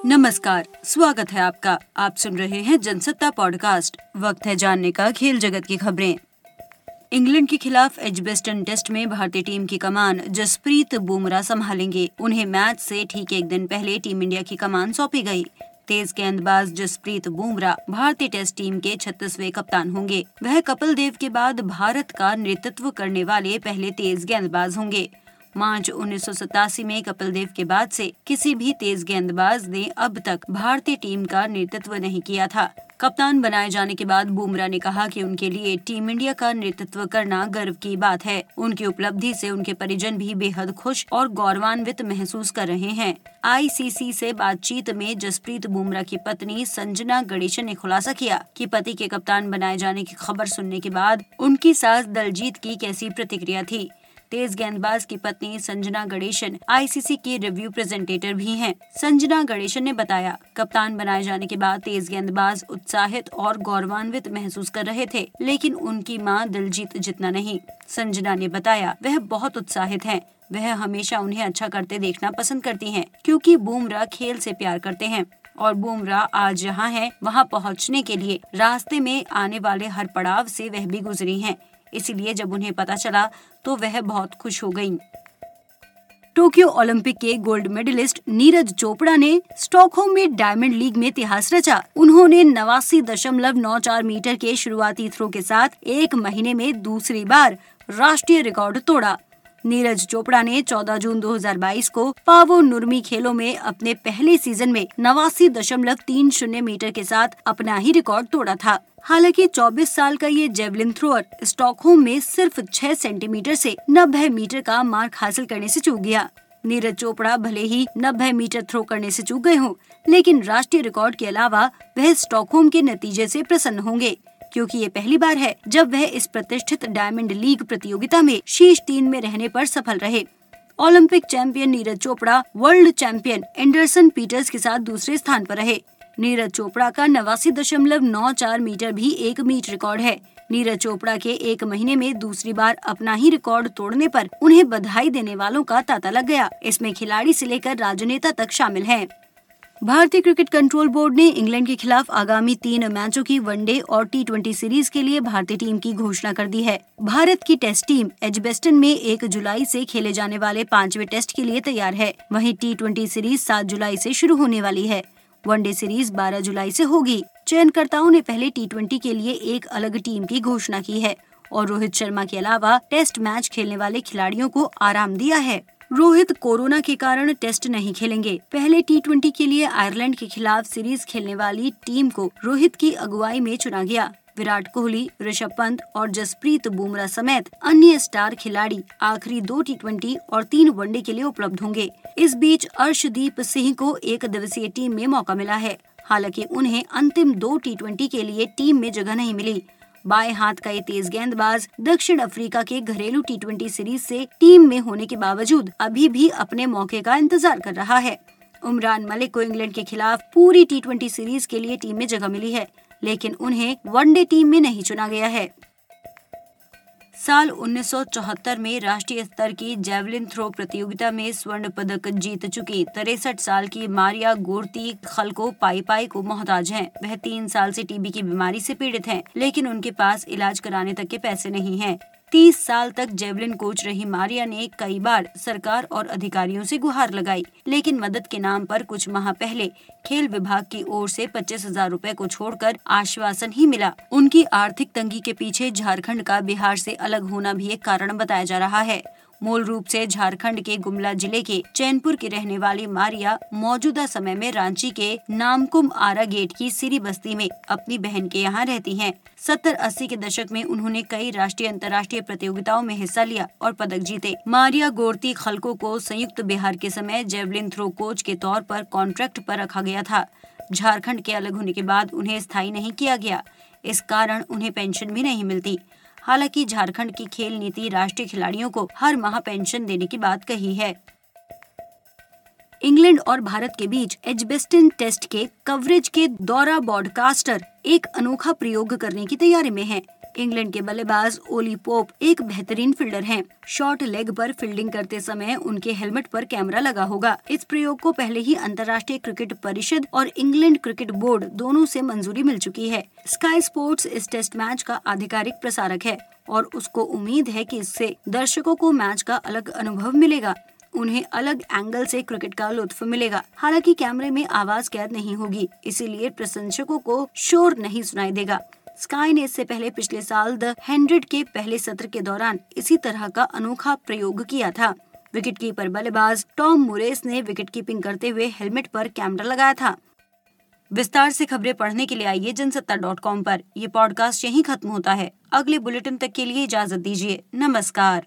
नमस्कार, स्वागत है आपका। आप सुन रहे हैं जनसत्ता पॉडकास्ट। वक्त है जानने का खेल जगत की खबरें। इंग्लैंड के खिलाफ एजबेस्टन टेस्ट में भारतीय टीम की कमान जसप्रीत बुमराह संभालेंगे। उन्हें मैच से ठीक एक दिन पहले टीम इंडिया की कमान सौंपी गई। तेज गेंदबाज जसप्रीत बुमराह भारतीय टेस्ट टीम के 36वें कप्तान होंगे। वह कपिल देव के बाद भारत का नेतृत्व करने वाले पहले तेज गेंदबाज होंगे। मार्च 1987 में कपिल देव के बाद से किसी भी तेज गेंदबाज ने अब तक भारतीय टीम का नेतृत्व नहीं किया था। कप्तान बनाए जाने के बाद बुमराह ने कहा कि उनके लिए टीम इंडिया का नेतृत्व करना गर्व की बात है। उनकी उपलब्धि से उनके परिजन भी बेहद खुश और गौरवान्वित महसूस कर रहे हैं। आईसीसी से बातचीत में जसप्रीत बुमराह की पत्नी संजना गणेशन ने खुलासा किया कि पति के कप्तान बनाए जाने की खबर सुनने के बाद उनकी सास दलजीत की कैसी प्रतिक्रिया थी। तेज गेंदबाज की पत्नी संजना गणेशन आईसीसी की रिव्यू प्रेजेंटेटर भी हैं। संजना गणेशन ने बताया, कप्तान बनाए जाने के बाद तेज गेंदबाज उत्साहित और गौरवान्वित महसूस कर रहे थे, लेकिन उनकी मां दिलजीत जितना नहीं। संजना ने बताया, वह बहुत उत्साहित हैं। वह हमेशा उन्हें अच्छा करते देखना पसंद करती हैं, क्योंकि बुमराह खेल से प्यार करते हैं और बुमराह आज जहां हैं, वहां पहुंचने के लिए रास्ते में आने वाले हर पड़ाव से वह भी गुजरी हैं। इसीलिए जब उन्हें पता चला तो वह बहुत खुश हो गईं। टोक्यो ओलंपिक के गोल्ड मेडलिस्ट नीरज चोपड़ा ने स्टॉकहोम में डायमंड लीग में इतिहास रचा। उन्होंने 89.94 मीटर के शुरुआती थ्रो के साथ एक महीने में दूसरी बार राष्ट्रीय रिकॉर्ड तोड़ा। नीरज चोपड़ा ने 14 जून 2022 को पावो नुर्मी खेलों में अपने पहले सीजन में 89.30 मीटर के साथ अपना ही रिकॉर्ड तोड़ा था। हालांकि 24 साल का ये जेवलिन थ्रोअर स्टॉकहोम में सिर्फ 6 सेंटीमीटर से 90 मीटर का मार्क हासिल करने से चूक गया। नीरज चोपड़ा भले ही 90 मीटर थ्रो करने से चूक गए हों, लेकिन राष्ट्रीय रिकॉर्ड के अलावा वह स्टॉकहोम के नतीजे से प्रसन्न होंगे, क्योंकि ये पहली बार है जब वह इस प्रतिष्ठित डायमंड लीग प्रतियोगिता में शीर्ष 3 में रहने पर सफल रहे। Olympic champion Neeraj Chopra world champion Anderson Peters के साथ दूसरे स्थान पर रहे। नीरज चोपड़ा का 89.94 मीटर भी एक मीट रिकॉर्ड है। नीरज चोपड़ा के एक महीने में दूसरी बार अपना ही रिकॉर्ड तोड़ने पर उन्हें बधाई देने वालों का तांता लग गया। इसमें खिलाड़ी से लेकर राजनेता तक शामिल हैं। भारतीय क्रिकेट कंट्रोल बोर्ड ने इंग्लैंड के खिलाफ आगामी 3 मैचों की वनडे और T20 सीरीज के लिए भारतीय टीम की घोषणा कर दी है। भारत की टेस्ट टीम एजबेस्टन में 1 जुलाई से खेले जाने वाले 5वें टेस्ट के लिए तैयार है। वहीं T20 सीरीज 7 जुलाई से शुरू होने वाली है। वनडे सीरीज 12 जुलाई से होगी। चयनकर्ताओं ने पहले T20 के लिए एक अलग टीम की घोषणा की है और रोहित शर्मा के अलावा टेस्ट मैच खेलने वाले खिलाड़ियों को आराम दिया है। रोहित कोरोना के कारण टेस्ट नहीं खेलेंगे। पहले T20 के लिए आयरलैंड के खिलाफ सीरीज खेलने वाली टीम को रोहित की अगुवाई में चुना गया। विराट कोहली, ऋषभ पंत और जसप्रीत बुमराह समेत अन्य स्टार खिलाड़ी आखिरी 2 T20 और 3 वनडे के लिए उपलब्ध होंगे। इस बीच अर्शदीप सिंह को एक दिवसीय टीम में मौका मिला है। हालांकि उन्हें अंतिम 2 T20 के लिए टीम में जगह नहीं मिली। बाएं हाथ का ये तेज गेंदबाज दक्षिण अफ्रीका के घरेलू T20 सीरीज से टीम में होने के बावजूद अभी भी अपने मौके का इंतजार कर रहा है। उमरान मलिक को इंग्लैंड के खिलाफ पूरी T20 सीरीज के लिए टीम में जगह मिली है, लेकिन उन्हें वनडे टीम में नहीं चुना गया है। साल 1974 में राष्ट्रीय स्तर की जेवलिन थ्रो प्रतियोगिता में स्वर्ण पदक जीत चुकी 63 साल की मारिया गोर्ती खल्को पाई को मोहताज हैं। वह 3 साल से टीबी की बीमारी से पीड़ित हैं, लेकिन उनके पास इलाज कराने तक के पैसे नहीं हैं। 30 साल तक जेवलिन कोच रही मारिया ने कई बार सरकार और अधिकारियों से गुहार लगाई, लेकिन मदद के नाम पर कुछ माह पहले खेल विभाग की ओर से 25,000 रुपए को छोड़कर आश्वासन ही मिला। उनकी आर्थिक तंगी के पीछे झारखंड का बिहार से अलग होना भी एक कारण बताया जा रहा है। मूल रूप से झारखंड के गुमला जिले के चैनपुर की रहने वाली मारिया मौजूदा समय में रांची के नामकुम आरा गेट की सिरी बस्ती में अपनी बहन के यहाँ रहती हैं। 70-80 के दशक में उन्होंने कई राष्ट्रीय अंतर्राष्ट्रीय प्रतियोगिताओं में हिस्सा लिया और पदक जीते। मारिया गोर्ती खल्को को संयुक्त बिहार के समय जेवलिन थ्रो कोच के तौर पर कॉन्ट्रैक्ट पर रखा गया था। झारखंड के अलग होने के बाद उन्हें स्थायी नहीं किया गया। इस कारण उन्हें पेंशन भी नहीं मिलती। हालांकि झारखंड की खेल नीति राष्ट्रीय खिलाड़ियों को हर माह पेंशन देने की बात कही है। इंग्लैंड और भारत के बीच एजबेस्टन टेस्ट के कवरेज के दौरा ब्रॉडकास्टर एक अनोखा प्रयोग करने की तैयारी में है। इंग्लैंड के बल्लेबाज ओली पोप एक बेहतरीन फील्डर हैं। शॉर्ट लेग पर फील्डिंग करते समय उनके हेलमेट पर कैमरा लगा होगा। इस प्रयोग को पहले ही अंतर्राष्ट्रीय क्रिकेट परिषद और इंग्लैंड क्रिकेट बोर्ड दोनों से मंजूरी मिल चुकी है। स्काई स्पोर्ट्स इस टेस्ट मैच का आधिकारिक प्रसारक है और उसको उम्मीद है कि इससे दर्शकों को मैच का अलग अनुभव मिलेगा। उन्हें अलग एंगल से क्रिकेट का लुत्फ मिलेगा। हालांकि कैमरे में आवाज कैद नहीं होगी, इसीलिए प्रशंसकों को शोर नहीं सुनाई देगा। स्काई ने इससे पहले पिछले साल द 100 के पहले सत्र के दौरान इसी तरह का अनोखा प्रयोग किया था। विकेटकीपर बल्लेबाज टॉम मुरेस ने विकेट कीपिंग करते हुए हेलमेट पर कैमरा लगाया था। विस्तार से खबरें पढ़ने के लिए आइए जनसत्ता.com पर। ये पॉडकास्ट यहीं खत्म होता है। अगले बुलेटिन तक के लिए इजाजत दीजिए। नमस्कार।